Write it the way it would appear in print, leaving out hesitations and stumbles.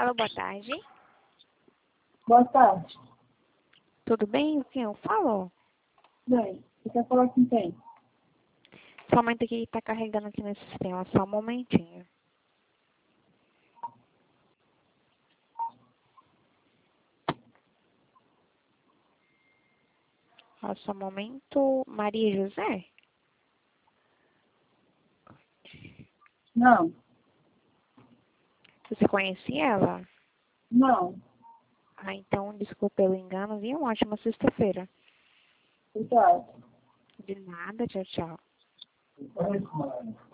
Alô, boa tarde. Boa tarde. Tudo bem? O que eu falo? Bem, você quer falar com quem? Somente que está carregando aqui nesse sistema. Só um momentinho. Só um momento. Maria José? Não, Você conhece ela? não. Então, desculpa pelo engano. E uma ótima sexta-feira. Obrigada. De nada. Tchau, tchau.